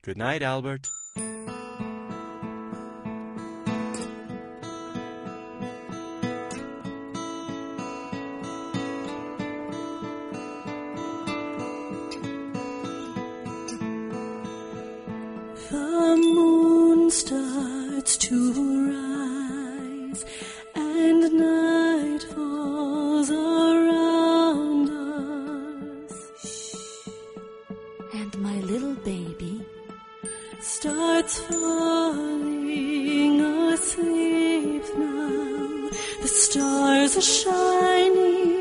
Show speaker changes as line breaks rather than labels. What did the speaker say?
Good night, Albert.
The moon starts to rise and night falls around us.
And my little baby
starts falling asleep now. The stars are shining